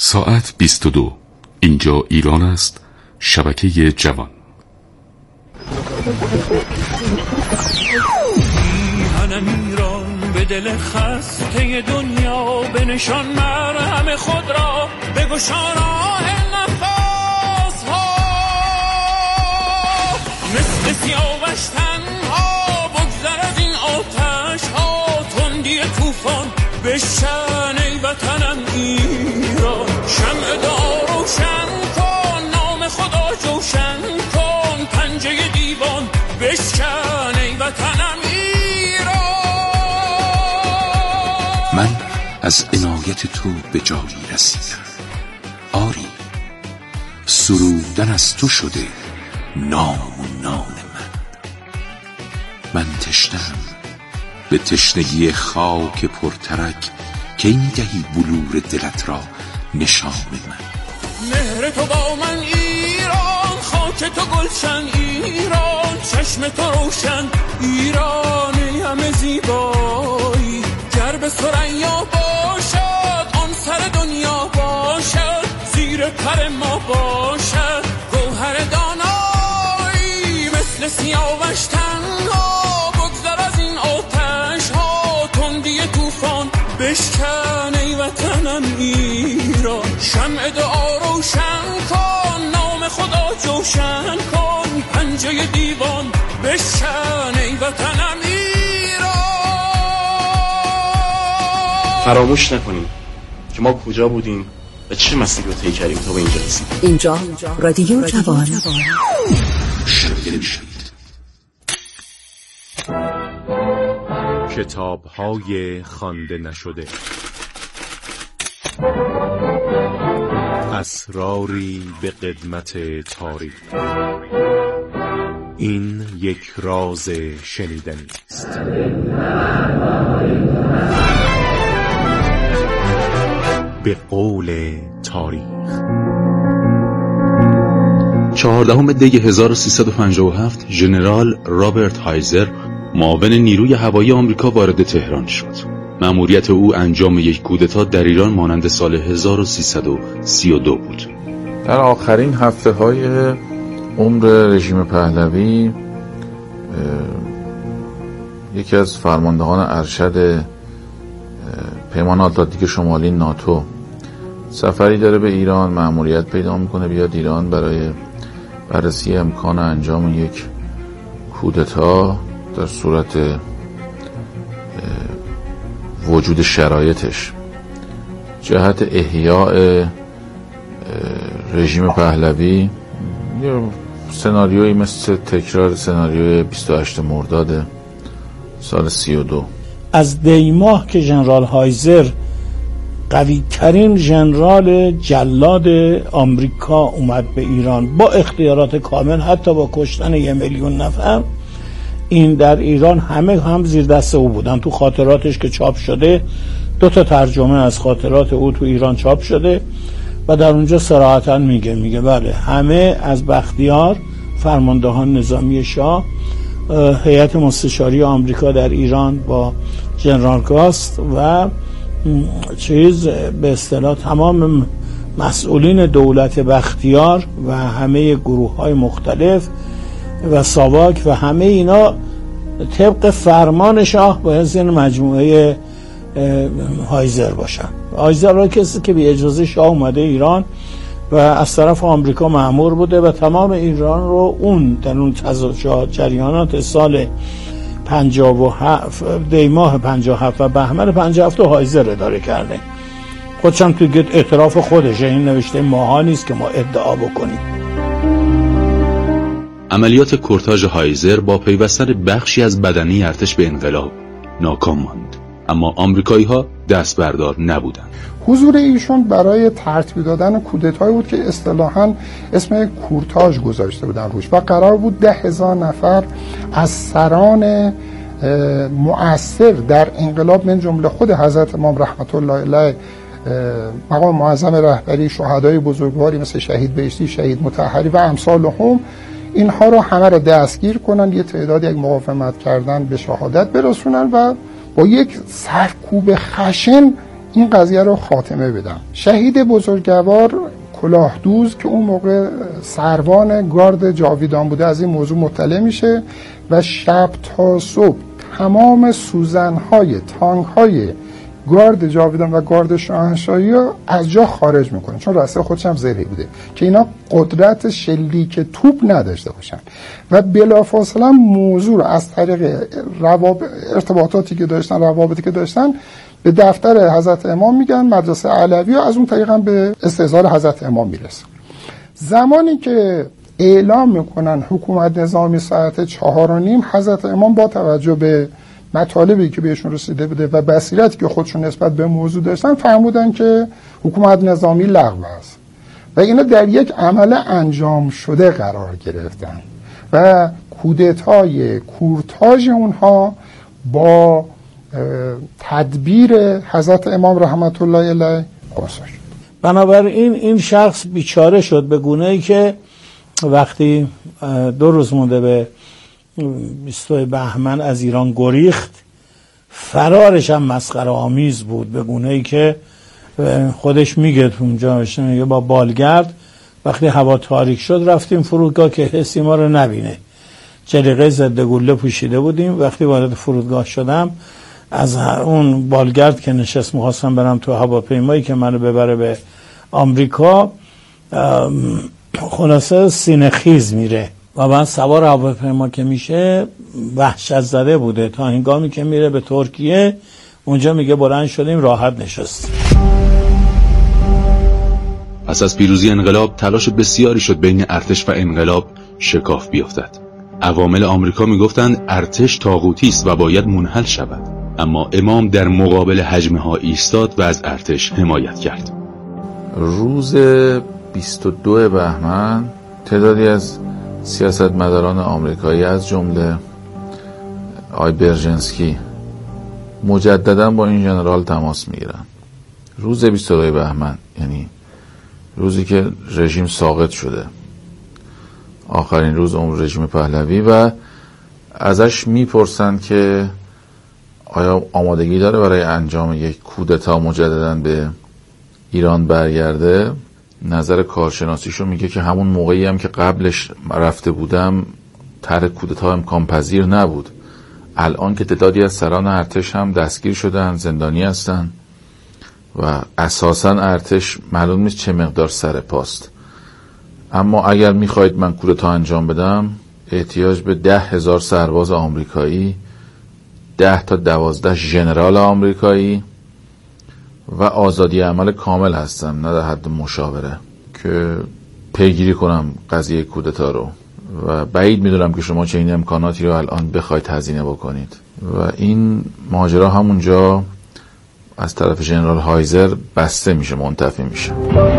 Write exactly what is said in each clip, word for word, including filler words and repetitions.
ساعت بیست و دو. اینجا ایران است. شبکه جوان. میهنم ایران به دل خسته دنیا، به نشان مرهم خود را بگشا راه نفس ها، مثل سیاوش تنها بگذر از این آتش ها، تندی طوفان بشکن ای وطنم ایران، شمع دعا روشن کن، نام خدا جوشن کن، پنجه دیوان بشکن ای وطنم ایران. من از عنایت تو به جایی رسیدم، آری سرودن از تو شده نام و نام من. من تشنم به تشنگی خاک پرترک، که این دهی بلور دلت را نشان من. مهر تو با من ایران، خاک تو گلشن ایران، چشم تو روشن ایران، همه زیبایی گر به ثریا باشد، آن سر دنیا باشد، زیر پر ما باشد گوهر دانایی، مثل سیاوش تنها بگذر از این آتش ها، تندی طوفان بشکن ای وطنم ایران، شمع دعا روشن کن، نام خدا جوشن کن، پنجه دیوان بشکن ای وطنم ایران. فراموش نکنیم که ما کجا بودیم و چه مسیری رو طی کردیم تا به اینجا رسیدیم. اینجا رادیو جوان. کتاب‌های خوانده نشده، اسراری به قدمت تاریخ. این یک راز شنیدنی است. به قول تاریخ. چهاردهم دی هزار و سیصد و پنجاه و هفت ژنرال رابرت هایزر، معاون نیروی هوایی آمریکا، وارد تهران شد. مأموریت او انجام یک کودتا در ایران مانند سال هزار و سیصد و سی و دو بود. در آخرین هفته های عمر رژیم پهلوی، یکی از فرماندهان ارشد پیمان آتلانتیک شمالی ناتو سفری داره به ایران، مأموریت پیدا میکنه بیاد ایران برای بررسی امکان انجام یک کودتا در صورت وجود شرایطش، جهت احیاء رژیم پهلوی. یه سناریویی مثل تکرار سناریوی بیست و هشتم مرداد سال سی و دو. از دی ماه که ژنرال هایزر، قوی ترین ژنرال جلاد آمریکا، اومد به ایران با اختیارات کامل، حتی با کشتن یه میلیون نفر، این در ایران همه هم زیر دست او بودن. تو خاطراتش که چاپ شده، دو تا ترجمه از خاطرات او تو ایران چاپ شده و در اونجا صراحتاً میگه میگه بله، همه از بختیار، فرماندهان نظامی شاه، هیئت مستشاری آمریکا در ایران با ژنرال گاست و چیز به اصطلاح تمام مسئولین دولت بختیار و همه گروه‌های مختلف و ساواک و همه اینا طبق فرمان شاه باید زیر مجموعه هایزر باشن. هایزر را کسی که به اجازه شاه اومده ایران و از طرف آمریکا مأمور بوده و تمام ایران رو اون در اون جریانات سال پنجاه و هفت، دی ماه پنجاه و هفت و بهمن پنجاه و هفت هایزر اداره کرده. خودشم توی اعتراف خودشه، این نوشته ماها نیست که ما ادعا بکنیم. عملیات کورتاژ هایزر با پیوستن بخشی از بدنه ارتش به انقلاب ناکام ماند، اما آمریکایی‌ها دست بردار نبودند. حضور ایشون برای ترتیب دادن کودتایی بود که اصطلاحاً اسم کورتاژ گذاشته بودن روش و قرار بود ده هزار نفر از سران مؤثر در انقلاب من جمله خود حضرت امام رحمت الله علیه، مقام معظم رهبری، شهدای بزرگواری مثل شهید بهشتی، شهید مطهری و امثالهم، اینها رو همه رو دستگیر کنن، یه تعداد یک مقاومت کردن به شهادت برسونن و با یک سرکوب خشن این قضیه رو خاتمه بدم. شهید بزرگوار کلاهدوز که اون موقع سروان گارد جاویدان بوده از این موضوع مطلع میشه و شب تا صبح تمام سوزنهای تانکهای گارد جاویدان و گارد شاهنشاهی ها از جا خارج میکنه، چون راسته خودش هم زرهی بوده که اینا قدرت شلیک توپ نداشته باشن و بلافاصله موضوع رو از طریق رواب... ارتباطاتی که داشتن، روابطی که داشتن به دفتر حضرت امام میگن، مدرسه علوی، و از اون طریق هم به استحضار حضرت امام میرسه. زمانی که اعلام میکنن حکومت نظامی ساعت چهار و نیم، حضرت امام با توجه به مطالبی که بهشون رسیده بوده و بصیرتی که خودشون نسبت به موضوع داشتن فرمودن که حکومت نظامی لغو است و اینا در یک عمل انجام شده قرار گرفتن و کودتای کورتاژ اونها با تدبیر حضرت امام رحمت الله علیه خلاص شد. بنابراین این شخص بیچاره شد به گونه‌ای که وقتی دو روز مونده به بیستم بهمن از ایران گریخت، فرارش هم مسخره آمیز بود به گونه‌ای که خودش میگه اونجا میگه با بالگرد وقتی هوا تاریک شد رفتیم فرودگاه که حسی ما رو نبینه، جلیقه ضد گلوله پوشیده بودیم. وقتی وارد فرودگاه شدم از اون بالگرد که نشست می‌خواستم برم تو هواپیمایی که منو ببره به آمریکا، خلاصه سینه خیز میره و من سوار هواپیما که میشه وحشت زده بوده تا هنگامی که میره به ترکیه. اونجا میگه بلند شدیم راحت نشستیم. پس از پیروزی انقلاب تلاش بسیاری شد بین ارتش و انقلاب شکاف بیفتد. عوامل آمریکا میگفتند ارتش طاغوتی است و باید منحل شود، اما امام در مقابل هجمه ها ایستاد و از ارتش حمایت کرد. روز بیست و دو بهمن تعدادی از سیاستمداران آمریکایی از جمله آی برژنسکی مجددا با این ژنرال تماس میگیرن. روز بیست و دو بهمن یعنی روزی که رژیم ساقط شده، آخرین روز اون رژیم پهلوی، و ازش میپرسن که آیا آمادگی داره برای انجام یک کودتا مجددا به ایران برگرده. نظر کارشناسیشو میگه که همون موقعی هم که قبلش رفته بودم طرح کودتا امکان پذیر نبود. الان که تعدادی از سران ارتش هم دستگیر شدن، زندانی هستن و اساسا ارتش معلوم نیست چه مقدار سر پاست. اما اگر میخواید من کودتا انجام بدم احتیاج به ده هزار سرباز آمریکایی، ده تا دوازده ژنرال آمریکایی و آزادی عمل کامل هستم، نه در حد مشاوره، که پیگیری کنم قضیه کودتا رو و بعید میدونم که شما چه این امکاناتی رو الان بخواید هزینه بکنید. و این ماجرا همونجا از طرف ژنرال هایزر بسته میشه، منتفی میشه.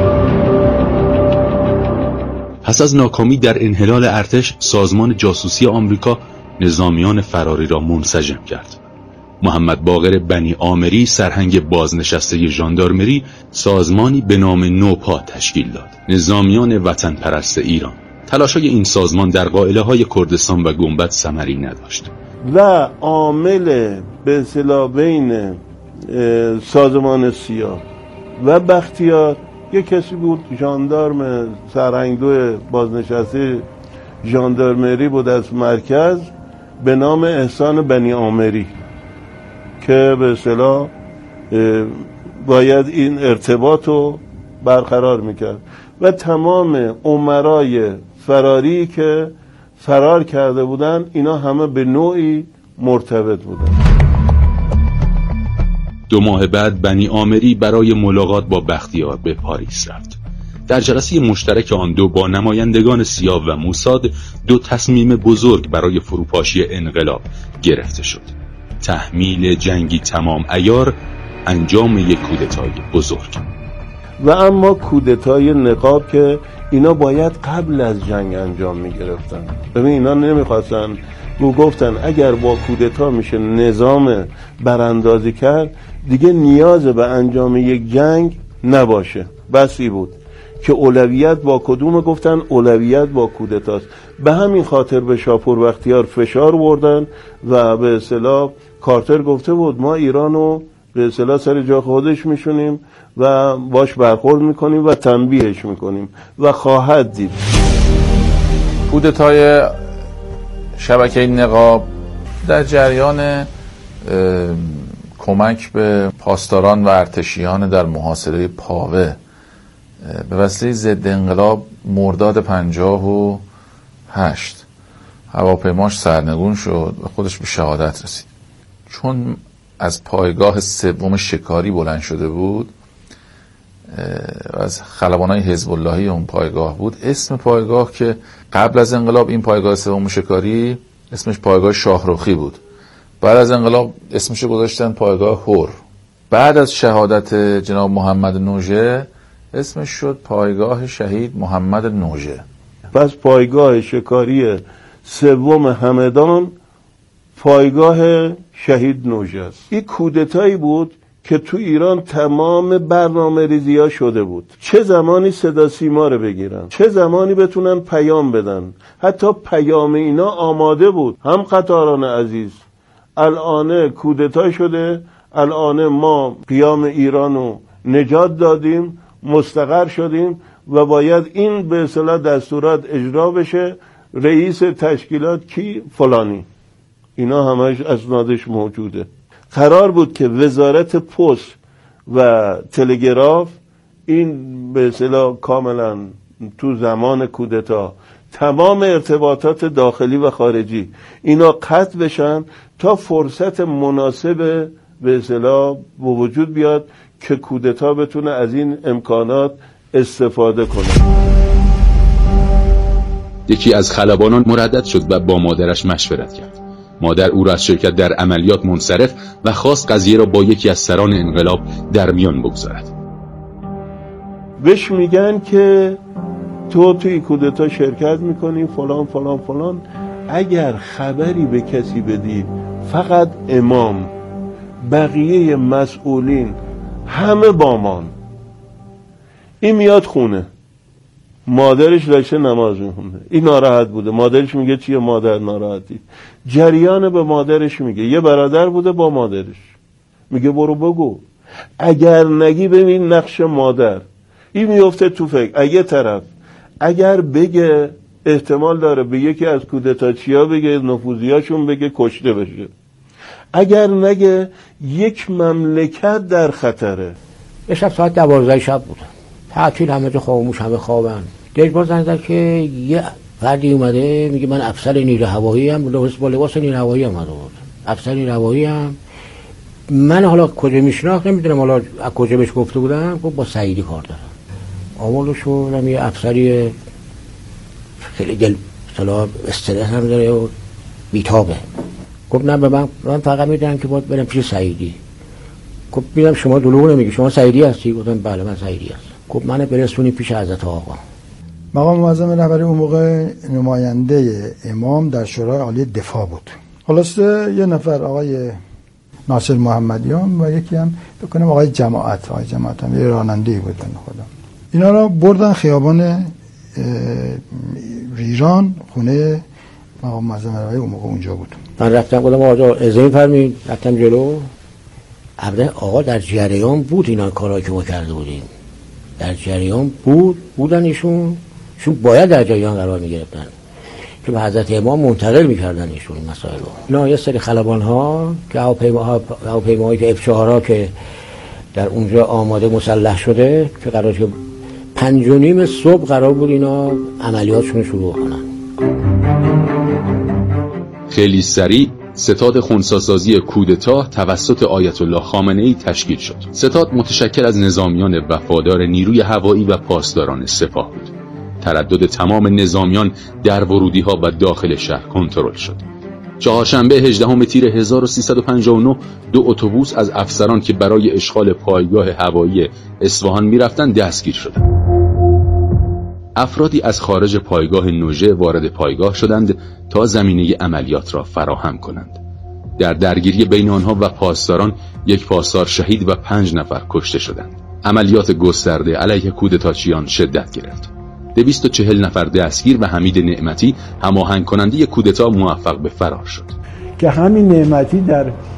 پس از ناکامی در انحلال ارتش، سازمان جاسوسی آمریکا نظامیان فراری را منسجم کرد. محمد باقر بنی آمری سرهنگ بازنشسته ژاندارمری سازمانی به نام نوپا تشکیل داد. نظامیان وطن پرست ایران. تلاش‌های این سازمان در قائله‌های کردستان و گنبد ثمری نداشت و عامل به اصطلاح بین سازمان سیاه و بختیار یک کسی بود، ژاندارم سرهنگدو بازنشسته ژاندارمری بود از مرکز به نام احسان بنی آمری که به اصطلاح باید این ارتباط رو برقرار میکرد و تمام امرای فراری که فرار کرده بودن اینا همه به نوعی مرتبط بودن. دو ماه بعد بنی آمری برای ملاقات با بختیار به پاریس رفت. در جلسه مشترک آن دو با نمایندگان سیاه و موساد دو تصمیم بزرگ برای فروپاشی انقلاب گرفته شد: تحمیل جنگی تمام عیار، انجام یک کودتای بزرگ. و اما کودتای نقاب که اینا باید قبل از جنگ انجام می گرفتن. ببین اینا نمیخواستن، گو گفتن اگر با کودتا میشه نظام براندازی کرد دیگه نیاز به انجام یک جنگ نباشه. بسی بود که اولویت با کدوم؟ گفتن اولویت با کودتاست. به همین خاطر به شاپور بختیار فشار بردن و به اصطلاح کارتر گفته بود ما ایرانو به اصطلاح سر جا خودش میشونیم و باش برخورد میکنیم و تنبیهش میکنیم و خواهد دید. کودتای شبکه نقاب در جریان کمک به پاسداران و ارتشیان در محاصره پاوه به وسیله ضد انقلاب مرداد پنجاه و هشت هواپیماش سرنگون شد و خودش به شهادت رسید. چون از پایگاه سوم شکاری بلند شده بود و از خلبانای حزب اللهی اون پایگاه بود، اسم پایگاه که قبل از انقلاب این پایگاه سوم شکاری اسمش پایگاه شاهرخی بود، بعد از انقلاب اسمش گذاشتن پایگاه هور، بعد از شهادت جناب محمد نوژه اسمش شد پایگاه شهید محمد نوژه. پس پایگاه شکاری سوم همدان پایگاه شهید نوژه است. این کودتایی بود که تو ایران تمام برنامه ریزی ها شده بود، چه زمانی صدا سیما رو بگیرن، چه زمانی بتونن پیام بدن. حتی پیام اینا آماده بود. هم قطاران عزیز الان کودتا شده، الان ما قیام ایرانو نجات دادیم، مستقر شدیم و باید این به اصطلاح دستورات اجرا بشه. رئیس تشکیلات کی؟ فلانی. اینا همش اسنادش موجوده. قرار بود که وزارت پست و تلگراف این به اصطلاح کاملا تو زمان کودتا تمام ارتباطات داخلی و خارجی اینا قطع بشن تا فرصت مناسب به اصطلاح به وجود بیاد که کودتا بتونه از این امکانات استفاده کنه. یکی از خلبانان مردد شد و با مادرش مشورت کرد. مادر او را از شرکت در عملیات منصرف و خواست قضیه را با یکی از سران انقلاب در میان بگذارد. بهش میگن که تو توی کودتا شرکت میکنی فلان فلان فلان، اگر خبری به کسی بدی فقط امام، بقیه مسئولین همه بامان. این میاد خونه، مادرش داشته نماز میخونه، این ناراحت بوده، مادرش میگه چیه مادر ناراحتی؟ جریان به مادرش میگه، یه برادر بوده با مادرش میگه برو بگو، اگر نگی ببین نقش مادر. این میفته تو فکر. اگه طرف اگر بگه احتمال داره به یکی از کودتاچیا بگه، نفوذیاشون بگه کشته بشه. اگر نگه یک مملکت در خطره. یه شب ساعت دوازده شب بود، تعطیل، همه جا خاموش، همه خوابن. دژبان زنگ زد که یه فردی اومده میگه من افسر نیروی هوایی ام، لباس با لباس نیروی هوایی ام اومده بود، افسر نیروی هوایی ام. من حالا کجا میشناخت نمیدونم، حالا از کجا بهش گفته بودم، گفت با سعیدی کار دارم. آمالو شدم یه افسری خیلی دل اصطلاح استرس هم داره و بیتابه. گفت نه به من, من فقط میدونم که باید برم پیش سعیدی. گفت میدونم شما دروغ نمیگی، شما سعیدی هستی؟ گفتم بله من سعیدی هستم. گفت منو برسونی پیش حضرت آقا. مقام معظم رهبری اون موقع نماینده امام در شورای عالی دفاع بود. خلاصه یه نفر آقای ناصر محمدیان و یکی هم بکنم آقای جماعت، آقای جماعت هم یه راننده‌ای بود بنده خدا. اینا را بردن خیابان ایران، خونه مقام معظم رهبری اون موقع اونجا بود. من رفتم گفتم آقا اذن فرمایید، رفتم جلو. البته آقا در جریان بود اینا کارا که ما کرده بودیم، در جریان بود بودن ایشون، چون باید در جریان قرار می‌گرفتن که به حضرت امام منتقل می‌کردن ایشون این مسائل رو. اینا یه سری خلبان‌ها که هواپیماها هواپیماهایی که اف چهار ها که در اونجا آماده مسلح شده که قرار که پنج و نیم صبح قرار بود اینا عملیاتشون شروع کنن. خیلی سریع ستاد خنثی‌سازی کودتا توسط آیت الله خامنه‌ای تشکیل شد. ستاد متشکل از نظامیان وفادار نیروی هوایی و پاسداران سپاه بود. تردد تمام نظامیان در ورودی‌ها و داخل شهر کنترل شد. چهارشنبه هجدهم تیر هزار و سیصد و پنجاه و نه دو اتوبوس از افسران که برای اشغال پایگاه هوایی اصفهان می‌رفتند دستگیر شدند. افرادی از خارج پایگاه نوژه وارد پایگاه شدند تا زمینه عملیات را فراهم کنند. در درگیری بین آنها و پاسداران یک پاسدار شهید و پنج نفر کشته شدند. عملیات گسترده علیه کودتاچیان شدت گرفت. دویست و چهل نفر دستگیر و حمید نعمتی هماهنگ کننده کودتا موفق به فرار شد. که همین نعمتی در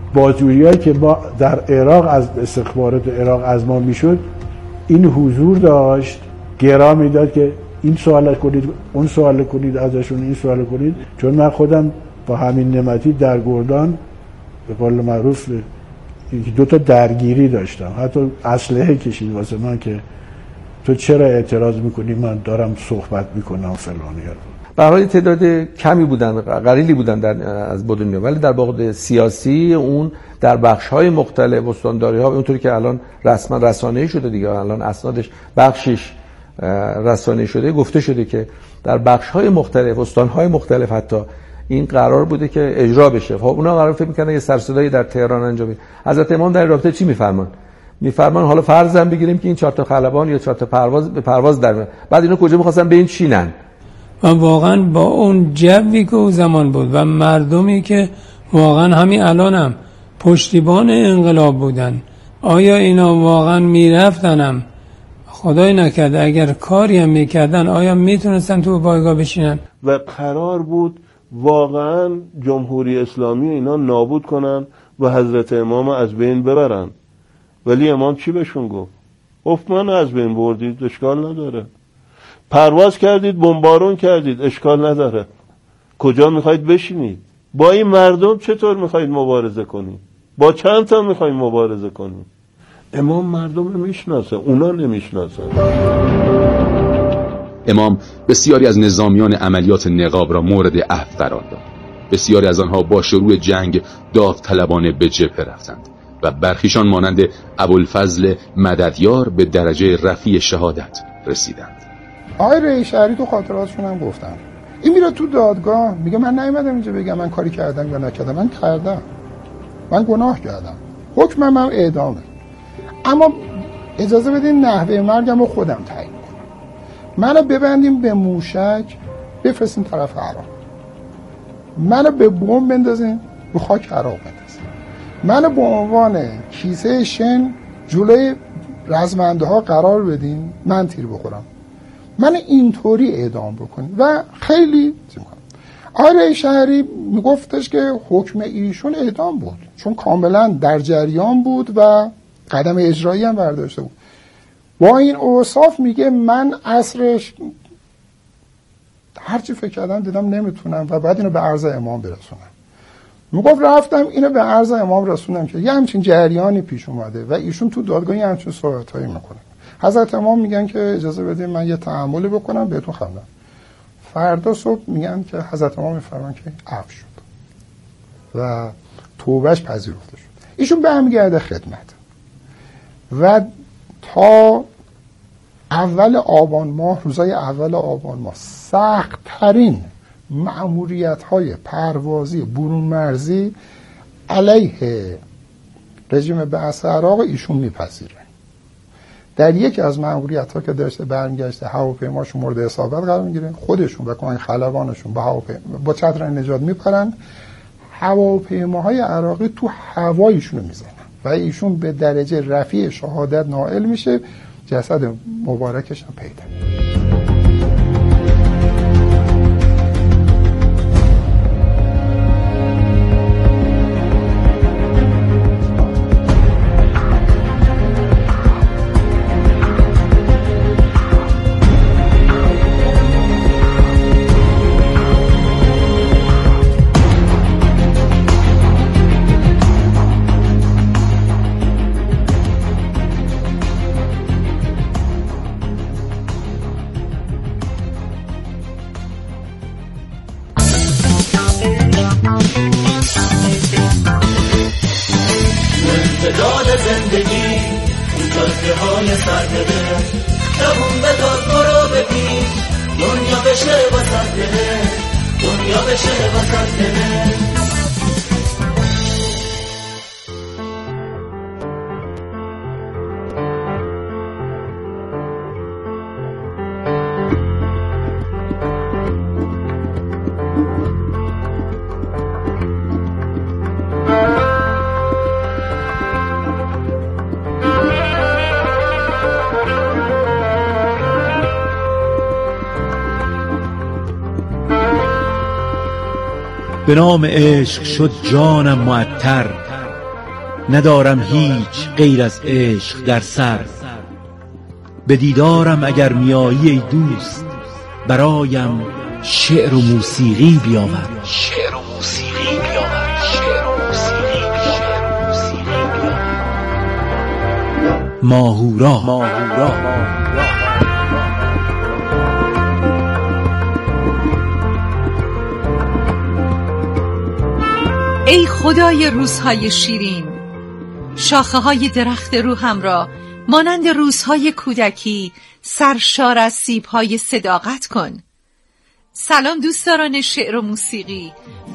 بازجویی‌هایی که ما در عراق از استخبارات عراق از ما میشد این حضور داشت، گرا میداد که این سوال کنید، اون سوال کنید ازشون، این سوال کنید. چون من خودم با همین نعمتی در گردان به قول معروف دو تا درگیری داشتم، حتی اسلحه کشید واسه من که تو چرا اعتراض میکنی من دارم صحبت میکنم فلان. به هر حال تعداد کمی بودن، قلیلی بودن در از بدون، ولی در بعد سیاسی اون در بخش‌های مختلف استانداری‌ها اونطوری که الان رسما رسانه‌ای شده دیگه، الان اسنادش بخشش رسانه‌ای شده، گفته شده که در بخش‌های مختلف استان‌های مختلف حتی این قرار بوده که اجرا بشه. خب اونا قرار فکر می‌کنن یه سرصدایی در تهران انجام بشه. حضرت امام در رابطه چی می‌فرمان؟ می‌فرمان حالا فرضاً بگیریم که این چهار تا خلبان یا چهار تا پرواز به پرواز در بعد اینا کجا می‌خواستن به این چینن؟ و واقعا با اون جوی که اون زمان بود و مردمی که واقعا همین الان هم پشتیبان انقلاب بودن، آیا اینا واقعا میرفتنم؟ خدای نکرده اگر کاری هم میکردن آیا میتونستن تو پایگاه بشینن؟ و قرار بود واقعا جمهوری اسلامی اینا نابود کنن و حضرت امام از بین ببرن. ولی امام چی بهشون گفت؟ گفت من از بین بردید اشکال نداره، پرواز کردید بمبارون کردید اشکال نداره، کجا میخواید بشینید؟ با این مردم چطور میخواید مبارزه کنید؟ با چند تا میخواید مبارزه کنید؟ امام مردم میشناسه، اونا نمیشناسه. امام بسیاری از نظامیان عملیات نقاب را مورد عهد قرار داد. بسیاری از آنها با شروع جنگ داوطلبانه به جبهه رفتند و برخیشان مانند ابوالفضل مددیار به درجه رفیع شهادت رسیدند. آقای رئی شهری تو خاطراتشون هم گفتن، این میره تو دادگاه میگه من نیومدم اینجا بگم من کاری کردم یا نکردم، من کردم، من گناه کردم، حکمم هم اعدامه، اما اجازه بدین نحوه مرگم رو خودم تعیین کنم، منو ببندیم به موشک بفرستین طرف عراق، منو به بمب بندازین رو خاک عراق بندازین، منو به عنوان کیسه شن جلوی رزمنده ها قرار بدین من تیر بخورم، من اینطوری اعدام بکنیم و خیلی آقای رئی شهری میگفتش که حکم ایشون اعدام بود چون کاملا در جریان بود و قدم اجرایی هم برداشته بود. با این اوصاف میگه من عصرش هرچی فکر کردم دیدم نمیتونم و بعد اینو به عرض امام برسونم. میگفت رفتم اینو به عرض امام رسوندم که یه همچین جریانی پیش اومده و ایشون تو دادگاه یه همچین صحبتایی میکنه. حضرت امام میگن که اجازه بدید من یه تأملی بکنم بهتون خبر بدم. فردا صبح میگن که حضرت امام میفرمان که عفو شد و توبهش پذیرفته شد. ایشون برمیگرده خدمت و تا اول آبان ماه، روزای اول آبان ماه سخت ترین مأموریت های پروازی برون مرزی علیه رژیم بعث عراق ایشون میپذیره. در یکی از مأموریت ها که داشته برمیگشته هواپیماشون مورد اصابت قرار میگیره، خودشون و کمک خلبانشون با هواپیما با چتر نجات میپرن، هواپیماهای عراقی تو هوایشون میزنن و ایشون به درجه رفیع شهادت نائل میشه، جسد مبارکش هم پیدا. به نام عشق شد جانم معطر، ندارم هیچ غیر از عشق در سر. به دیدارم اگر میایی ای دوست، برایم شعر و موسیقی بیاور. شعر و موسیقی بیاور. شعر و موسیقی بیاور. ماهورا ماهورا ای خدای روزهای شیرین، شاخه های درخت روحم را مانند روزهای کودکی سرشار از سیب‌های صداقت کن. سلام دوستداران شعر و موسیقی.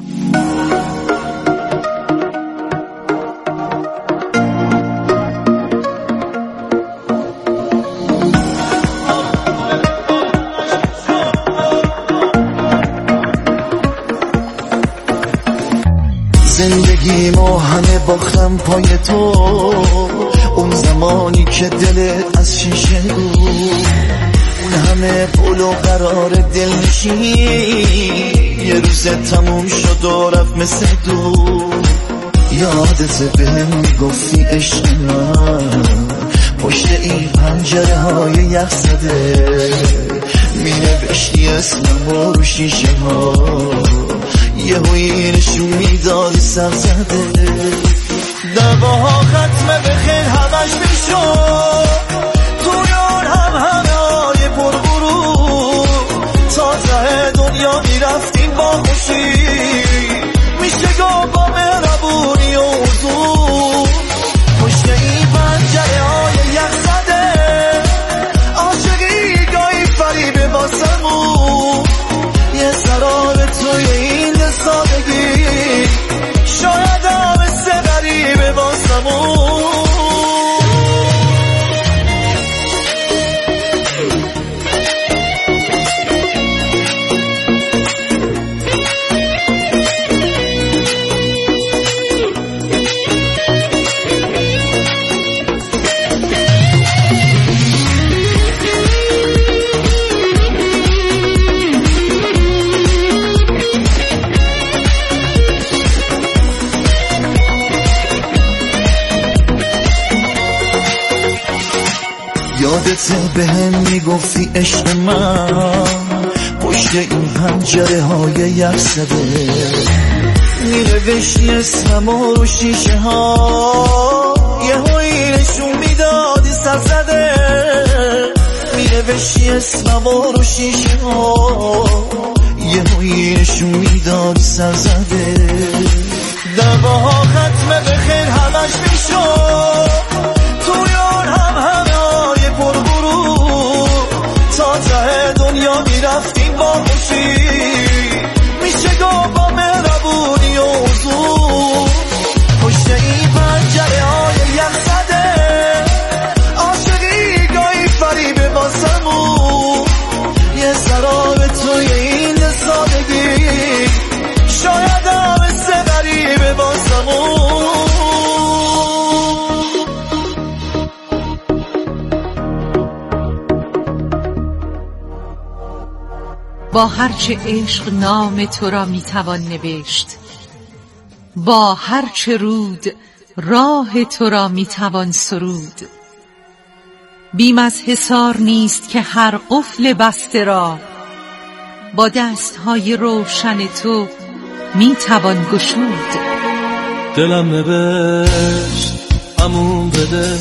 زندگی ما همه باختم پای تو، اون زمانی که دلت از شیشه بود، اون همه پول و قرار دل نشین، یه روز تموم شد و رفت مثل دو. یادت بهم میگفتی عشق من، پشت این پنجره های یخ زده مینوشتی اسمم رو شیشه ها، یه هوی نشون میدادی سر زده. دواها ختمه به خیل همش میشد، تویان هم همه های پرغرور، تا ته دنیا میرفتیم با خوشی، میشه گاه با مهربونی و حضور. پشت این پنجره های یخ زده عاشقی گاهی فریبه واسمون، یه سراب توی این سادگی شاید هم مثل غریبه واسمون. یادت به هم میگفتی عشق من، پشت این پنجره های یخ زده مینوشتی اسمم رو شیشه ها، یه هایی نشون میدادی سر زده مینوشتی اسمم رو شیشه ها، یه هایی نشون میدادی سر زده. دواها ختمه به خیل همش میشد، تویان هم همه پرغرور، تا ته دنیا میرفتیم با خوشی، میشه گاه با مهربونی و حضور. پشت این پنجره های یخ زده عاشقی گاهی فریبه واسمون، یه سراب توی این سادگی شاید هم مثل غریبه واسمون. با هرچه عشق نام تو را میتوان نوشت، با هرچه رود راه تو را میتوان سرود. بیم از حصار نیست که هر قفل بسته را، با دستهای روشن تو میتوان گشود. دلم نوشت امون بده،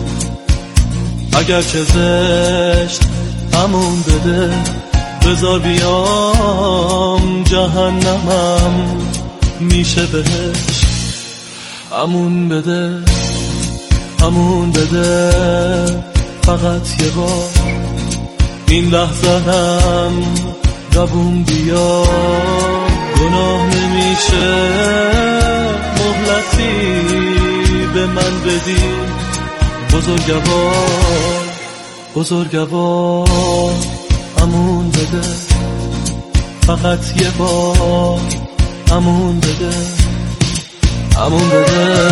اگر چه زشت امون بده، بذار بیام جهنمم میشه بهش. امون بده امون بده، فقط یه بار این لحظه هم دووم بیا. گناه نمیشه مهلتی به من بدی، بزرگوار بزرگوار. امون بده فقط یه بار، امون بده امون بده.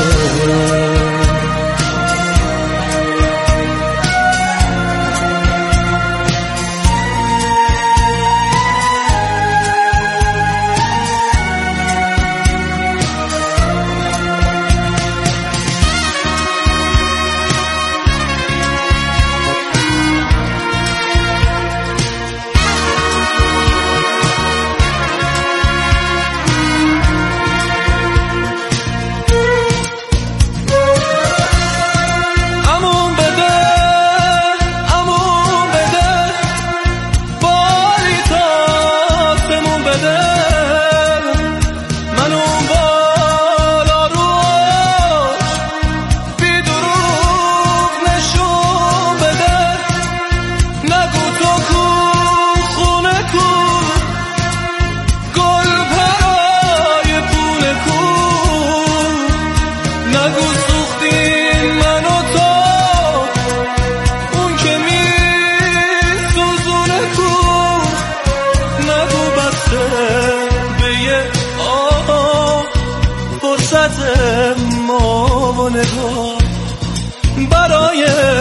نگاه برای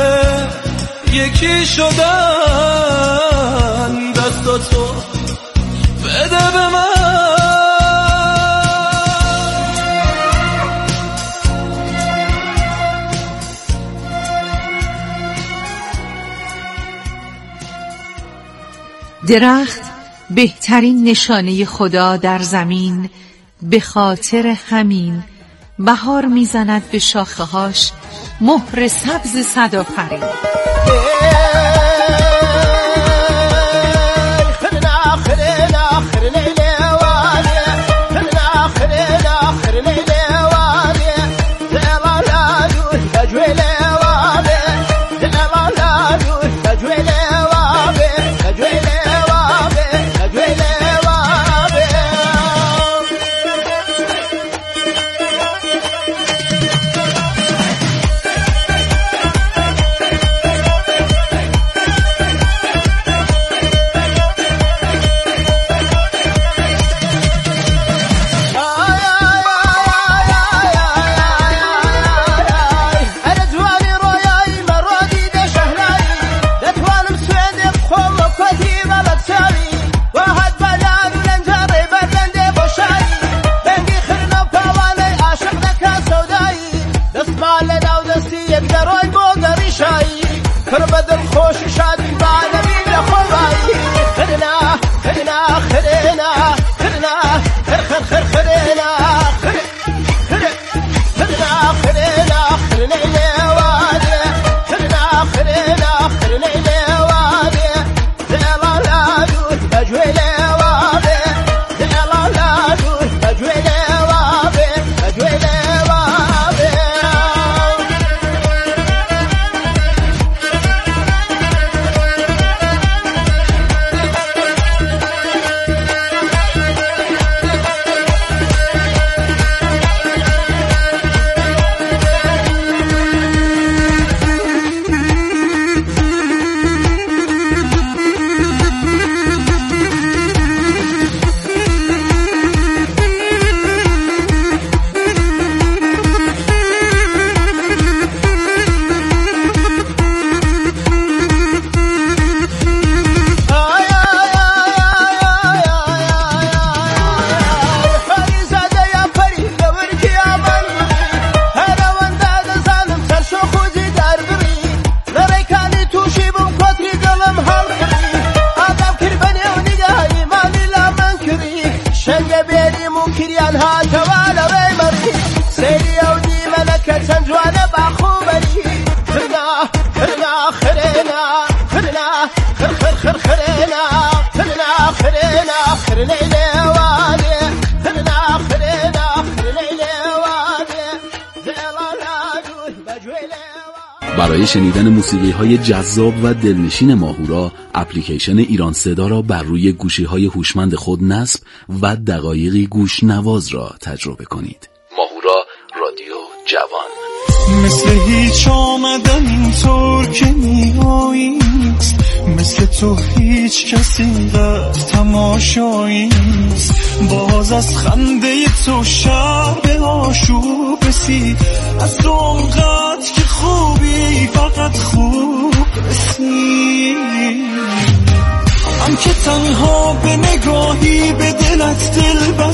یکی شدن دستاتو بده به من. درخت بهترین نشانه خدا در زمین، به خاطر همین بهار میزند به شاخه‌هاش مهر سبز صدآفرین. برای شنیدن موسیقی‌های جذاب و دلنشین ماهورا، اپلیکیشن ایران صدا را بر روی گوشی‌های هوشمند خود نصب و دقایقی گوش نواز را تجربه کنید. ماهورا، رادیو جوان. مثل هیچ آمدن اینطور که میایی نیست، مثل تو هیچ کس اینقدر تماشایی نیست. باز از خنده تو شب به آشوب رسید، از تو اونقدر که خوبی فقط خوب رسید. هم که تنها به نگاهی به دلت دل